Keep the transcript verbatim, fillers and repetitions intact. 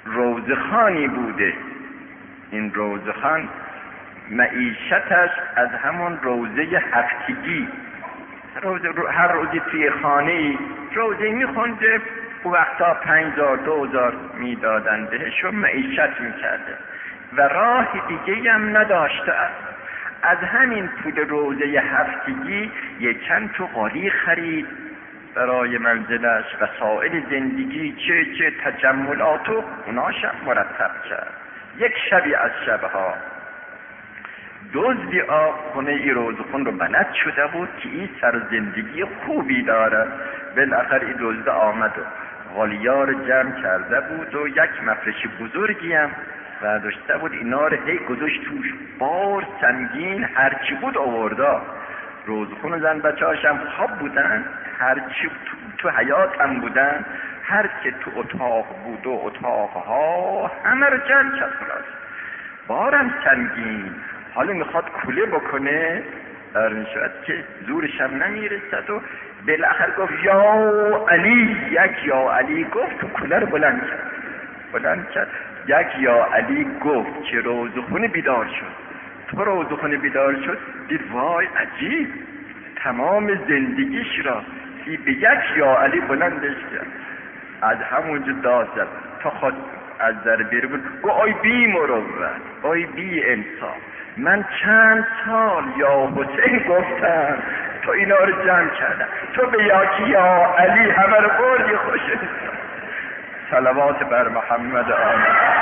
روزخانی بوده. این روزخان معیشتش از همون روزه هفتگی، روزه هر روزی توی خانه ای روزه میخونده، او وقتا پنجزار دوزار میدادن بهش و معیشت میکرده و راه دیگه هم نداشته است. از همین پول روزه هفتگی یک چند تا قالی خرید برای منزلش، وسایل زندگی چه چه تجملات و اوناشم مرتب کرد. یک شبی از شبها دزدی آب خونه ای روزخون رو بلد شده بود که این سر زندگی خوبی داره. بالاخره این دزد آمد و غالیار جمع کرده بود و یک مفرش بزرگی هم برداشته بود، اینا رو هی گذاشت توش، بار سنگین هرچی بود آورده. روزخون زن بچه هاشم خواب بودن، هرچی تو, تو حیات هم بودن، هر که تو اتاق بود و اتاقها همه رو جمع کرد. خلاص بارم سنگین، حالا میخواد کوله بکنه، در شد که زورش هم نمیرسد و بالاخره گفت یا علی، یک یا علی گفت تو کوله رو بلند کرد. بلند کرد یک یا علی گفت که روزخون بیدار شد. تو روزخون بیدار شد، دید وای عجیب، تمام زندگیش را به یک یا علی بلندش کرد. از همونجا داد زد تا خود از در بیرون بود. گو آی بی مروت، آی بی انصاف، من چند سال یا حسین گفتم تو اینا رو جمع کردم، تو به یکی یا علی همه رو بردی. خوش صلوات بر محمد آمین.